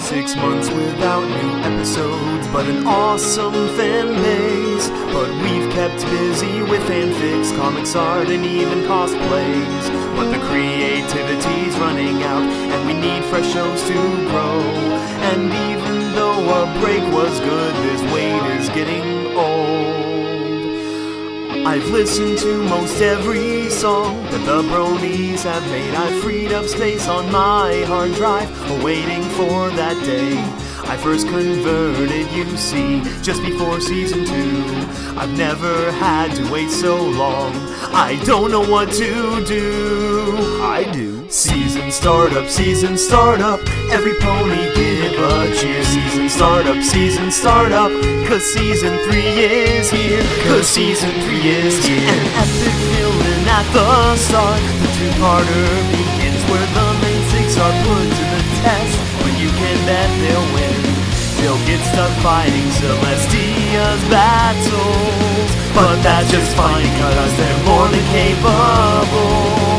6 months without new episodes, but an awesome fan base. But we've kept busy with fanfics, comics art, and even cosplays. But the creativity's running out, and we need fresh shows to grow. And even though a break was good, this wait is getting old. I've listened to most every song that the bronies have made. I've freed up space on my hard drive, awaiting for that day I first converted, you see, just before season 2. I've never had to wait so long, I don't know what to do. I do. Season startup, every pony give a cheer. Season startup, cause season 3 is here. Cause season 3 is here. An epic villain at the start. The two-parter begins where the main 6 are put to the test. But you can bet they'll win. They'll get stuck fighting Celestia's battles. But that's just fine, cause they're more than capable.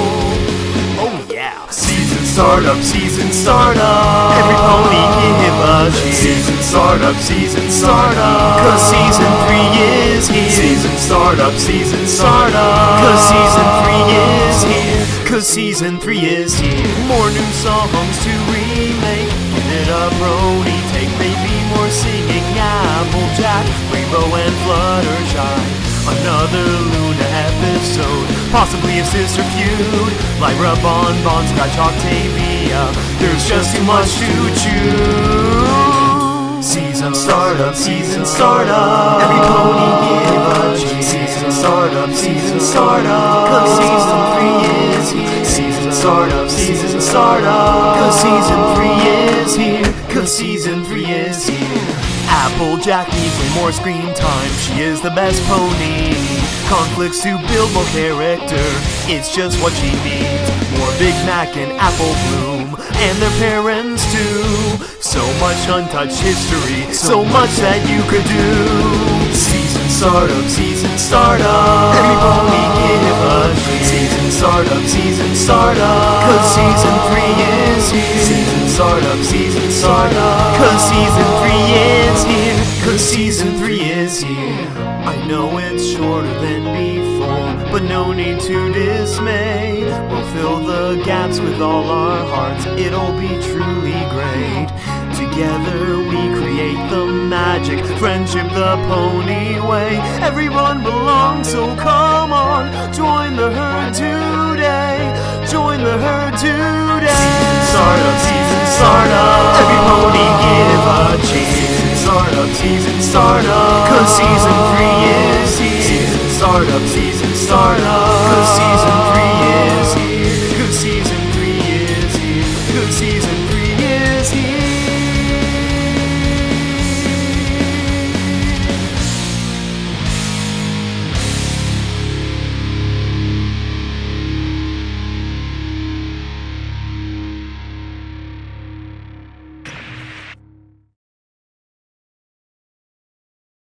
Startup, every pony give a cheer. Season startup, cause season 3 is here. Season startup, cause season 3 is here. Cause season 3 is here. More new songs to remake. Give it a brony take, maybe more singing Applejack, Rainbow and Fluttershy. Another Luna episode, possibly a sister feud. Lyra, Bon, Scratch, Octavia. There's just too much to choose. Season startup, every pony give a cheer. Season startup, cause season 3 is here. Season startup, cause season 3 is here. Cause season 3 is here. Applejack needs way more screen time, she is the best pony. Conflicts to build more character, it's just what she needs. More Big Mac and Apple Bloom, and their parents too. So much untouched history, so much that you could do. Season startup, every pony give a cheer. Season startup, cause season 3 is here. Season startup, cause season 3 is here. Cause season 3 is here. I know it's shorter than before, but no need to dismay. We'll fill the gaps with all our hearts, it'll be truly great. Together we create the magic, friendship the pony way. Everyone belongs, so come on, join the herd today. Join the herd today. Season startup, every pony give a cheer. Season startup, cause season 3 is here. Season startup, cause season